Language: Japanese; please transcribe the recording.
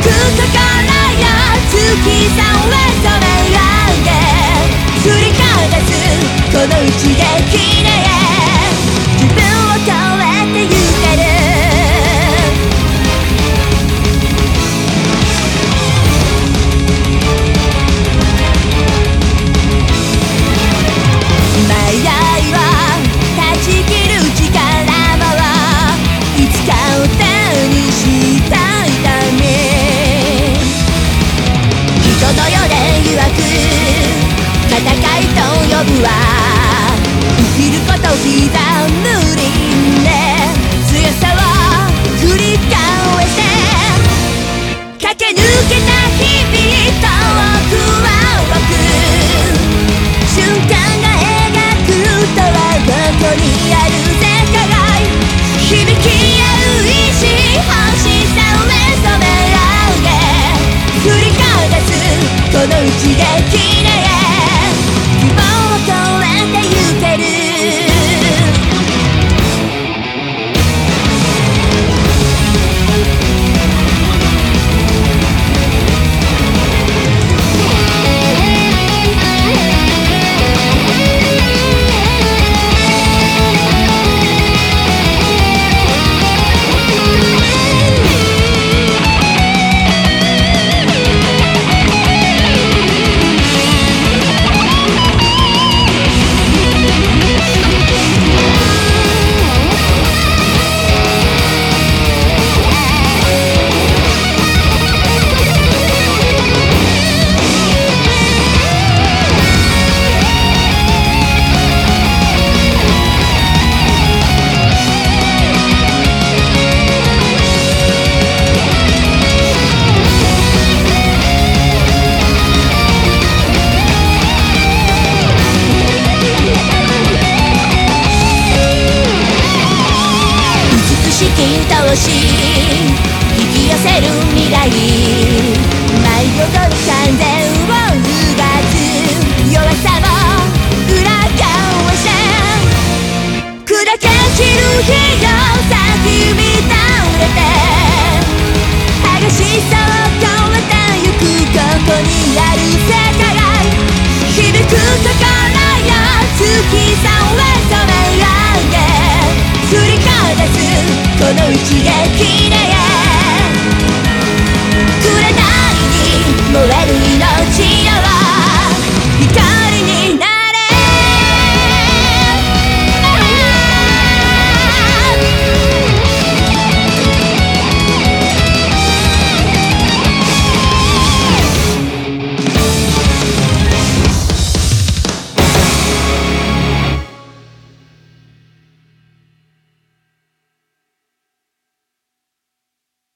この一撃で自分を超えてゆける迷いを断ち切る力もいつかを手にしたいため人の世で曰く戦いと呼ぶわ生きること刻む輪廻強さを繰り返して駆け抜けた日々遠くは動く瞬間が描くとはどこにある世界響き合う意志星さえ染め合うで繰り返すこの一撃で引き寄せる未来舞い踊る完全をうがつ弱さを裏返して砕け散る日よ